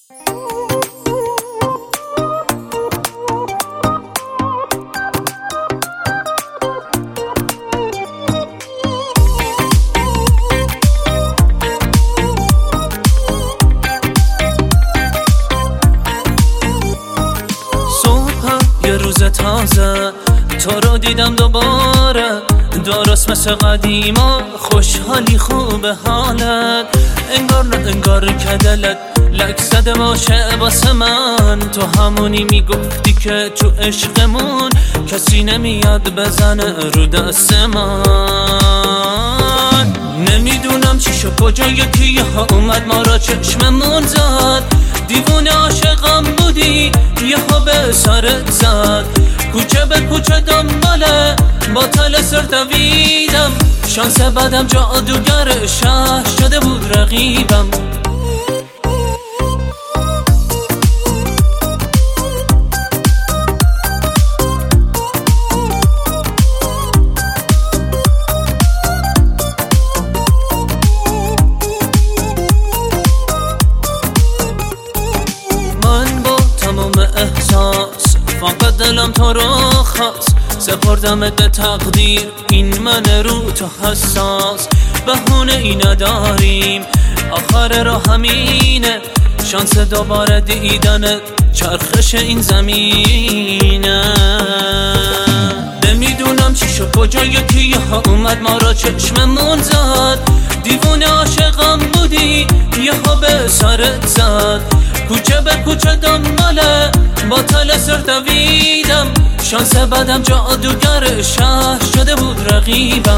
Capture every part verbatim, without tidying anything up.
یه روز تازه تو رو دیدم دوباره، درست مثل قدیما خوشحالی خوبه حالت، انگار نه انگار که دلت لک زده باشه واسه من. تو همونی میگفتی که تو عشقمون کسی نمیاد بزنه رو دست من. نمیدونم چی شد کجا یکی ها اومد ما را چشممون زد، دیوونه عاشقم بودی یهو به سرت زد، کوچه به کوچه دنباله باطل سر دویدم، شانس بعدم جادوگر شهر شده بود رقیبم. احساس فقط دلم تو رو خواست، سپردمت به تقدیر این من رو تو حساس، بهونه ای نداریم آخر راه همینه، شانس دوباره دیدن چرخش این زمینه. نمیدونم چی شد کجا یکی ها اومد ما را چشممون زد، دیوونه عاشقم بودی یهو به سرت زد، کوچه به کوچه دنباله باطل سر دویدم، شانس بعدم جادوگر شهر شده بود رقیبم.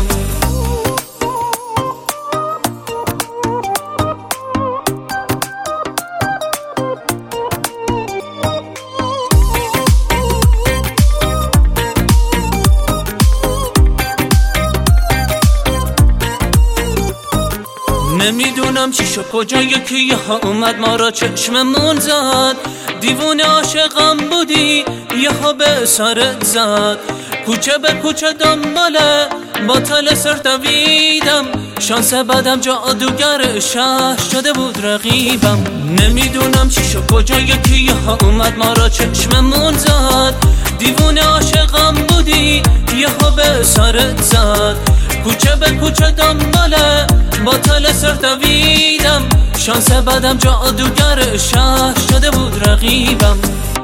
نمیدونم چی شد کجا یکی ها اومد ما را چشممون زد، دیوونه عاشقم بودی یهو به سرت زد، کوچه به کوچه دنباله باطل سر دویدم، شانس بعدم جادوگر شهر شده بود رقیبم. نمیدونم چی شد کجا یکی ها اومد ما را چشممون زد، دیوونه عاشقم بودی یهو به سرت زد، کوچه به کوچه دنباله باطل سر دویدم، شانس بعدم جادوگر شهر شده بود رقیبم.